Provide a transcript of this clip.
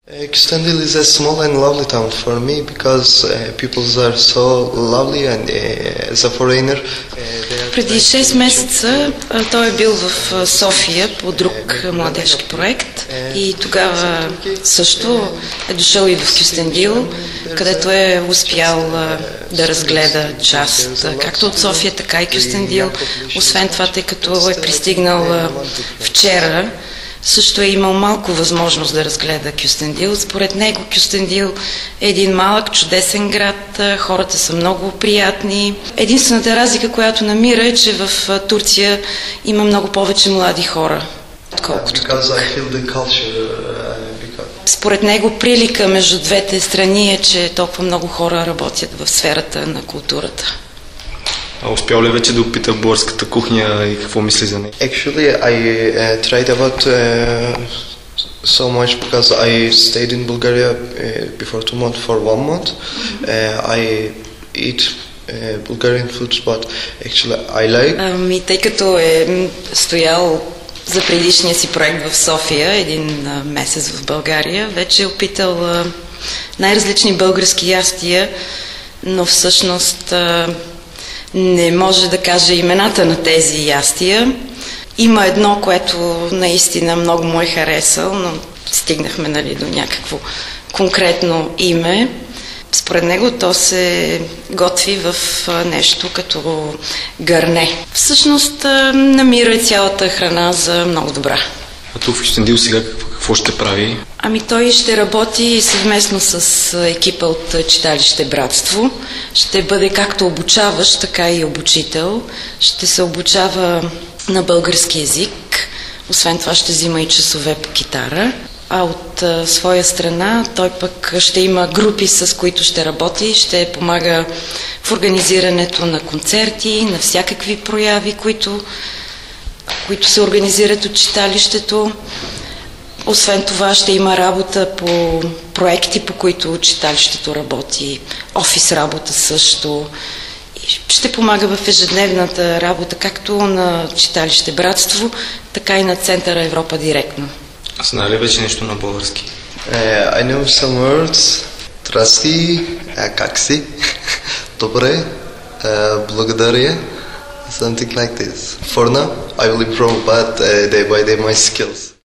Kyustendil is a small and lovely town for me because people are so lovely and as a foreigner. Преди 6 месеца той е бил в София по друг младежки проект и тогава също е дошъл и в Кюстендил, където е успял да разгледа част както от София, така и Кюстендил. Освен това, тъй като е пристигнал вчера, също е имал малко възможност да разгледа Кюстендил. Според него Кюстендил е един малък, чудесен град, хората са много приятни. Единствената разлика, която намира е, че в Турция има много повече млади хора, отколкото тук. Според него прилика между двете страни е, че толкова много хора работят в сферата на културата. А успял ли вече да опита българската кухня и какво мисли за нея? Actually, I tried about so much because I stayed in Bulgaria before 2 months for 1 month. I eat Bulgarian foods, but actually I like. Тъй като е стоял за предишния си проект в София, 1 месец в България, вече е опитал най-различни български ястия, но всъщност не може да каже имената на тези ястия. Има едно, което наистина много му е харесал, но стигнахме до някакво конкретно име. Според него то се готви в нещо като гърне. Всъщност намира цялата храна за много добра. А тук в Кюстендил сега какво ще прави? Той ще работи съвместно с екипа от читалище Братство. Ще бъде както обучаващ, така и обучител. Ще се обучава на български език. Освен това ще взима и часове по китара. А от своя страна той пък ще има групи, с които ще работи, ще помага в организирането на концерти, на всякакви прояви, които се организират от читалището. Освен това ще има работа по проекти, по които читалището работи, офис работа също. И ще помага в ежедневната работа, както на читалище Братство, така и на Центъра Европа директно. А знае ли вече нещо на български? I know some words. Здрасти, как си? Добре, благодаря. Something like this. For now, I will improve, but day by day my skills.